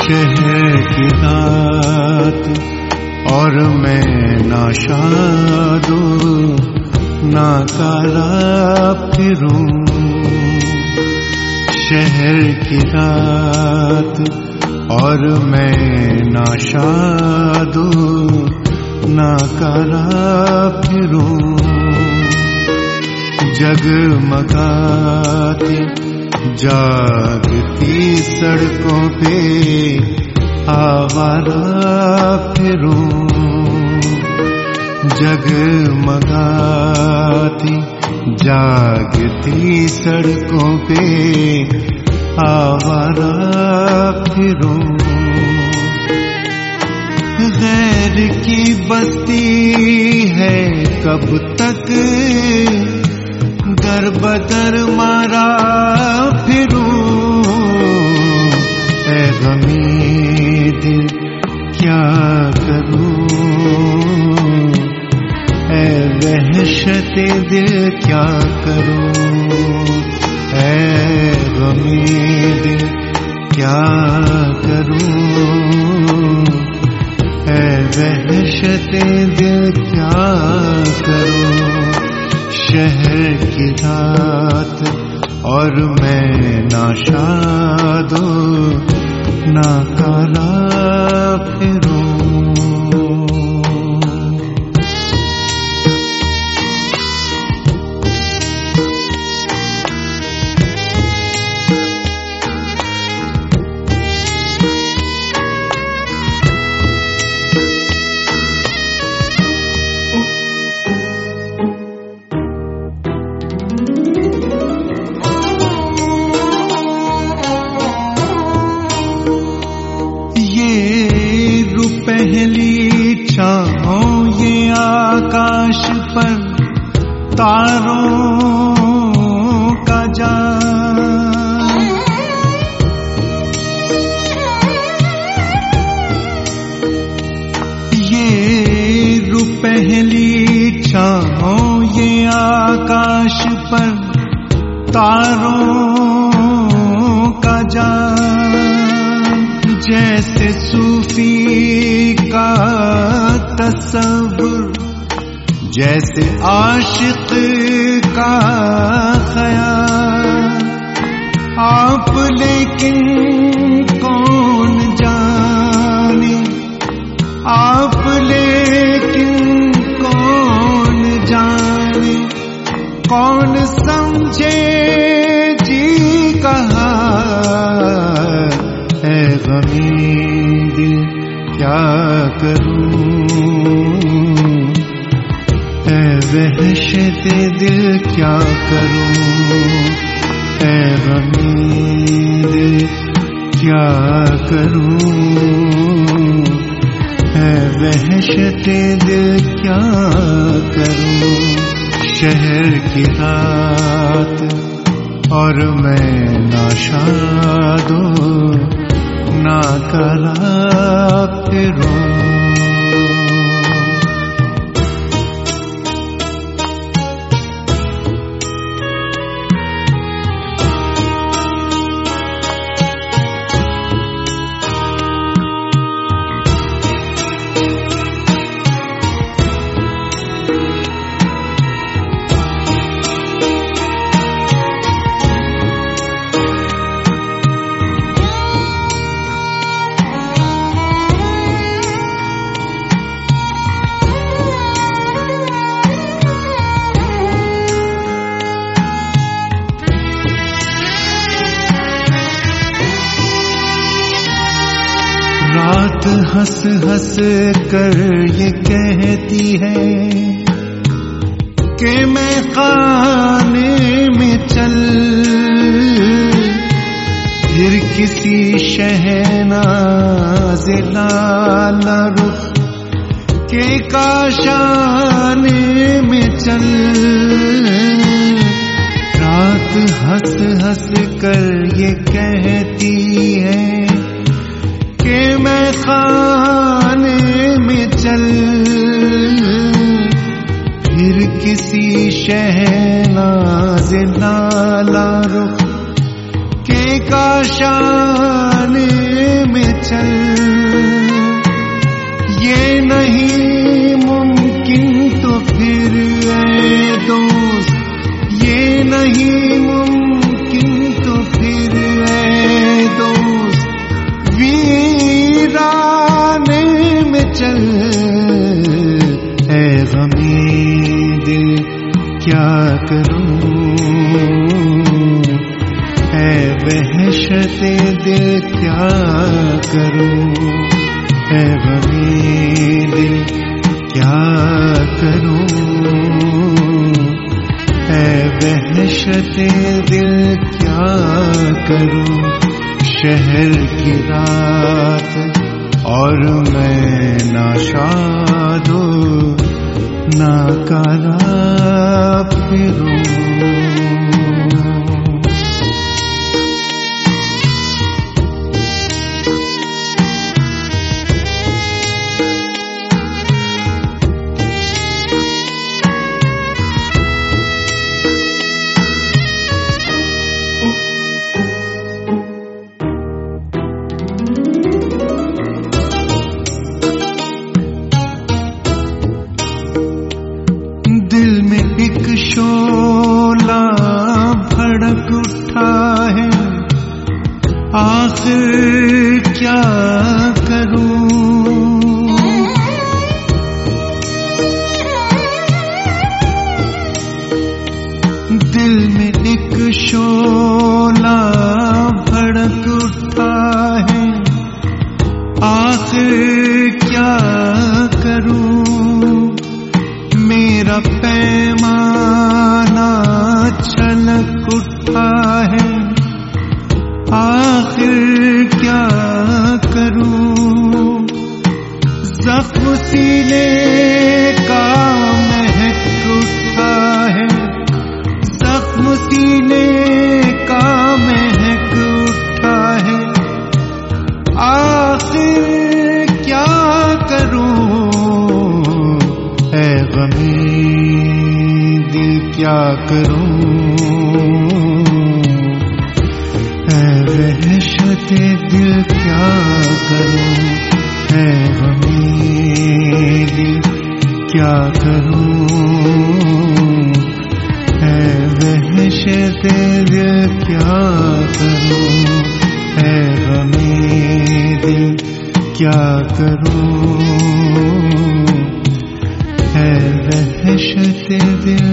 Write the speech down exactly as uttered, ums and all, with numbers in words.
शहर की रात और मैं नाशादो नाकारा फिरूं। शहर की रात और मैं नाशादो नाकारा फिरूं। जगमगाती जागती सड़कों पे आवारा फिरूं। जगमगाती जागती सड़कों पे आवारा फिरूं। गैर की बस्ती है कब तक दर बदर मारा फिरूं। ऐ गमी दिल क्या करूं, ऐ वहशते दिल क्या करूं। ऐ गमी दिल क्या करूं, ऐ वहशते दिल क्या करूं। शहर की रात और मैं नाशादो नाकारा फिरूं। पहली छाओं ये आकाश पर तारों का जाल। ये रुपहली छाओं ये आकाश पर तारों का जाल। जैसे सूफी का तसव्वुर, जैसे आशिक का ख्याल। आप लेकिन कौन जाने, आप लेकिन कौन जाने, कौन समझे जी कहा। ऐ गमी दिल क्या करूं, ऐ वहशते दिल क्या करूं। ऐ गमी दिल क्या करूं, ऐ वहशते दिल क्या करूं। शहर की रात और मैं नाशादो नाकारा फिरूं। रात हंस हंस कर ये कहती है कि मैं खाने में चल। फिर किसी शहनाज़ लाला रुख के काशाने में चल। रात हंस हंस कर ये कहती है कि मैं खाने में चल। फिर किसी शहनाज़ लाला रुख के काशाने में चल। गमे दिल क्या करूं, है वहशते दिल क्या करूं, है गमे दिल क्या करूं, है वहशते दिल क्या करूं। शहर की रात और मैं नाशादो नाकारा फिरूं। दिल में एक शोला भड़क उठा है, आखिर क्या करूं। दिल में एक शोला भड़क उठा है, आखिर क्या करूं। मेरा पैमाना छलक उठा है, आखिर क्या करूं। जख्म सीने का महक उठा है, जख्म सीने का महक उठा है, आखिर क्या करूं। है गमे दिल क्या करूं, है वहशते दिल क्या करूं, है गमे दिल क्या करूं, है वहशते दिल क्या करूं, है गमे दिल क्या करूं, है वहशते दिल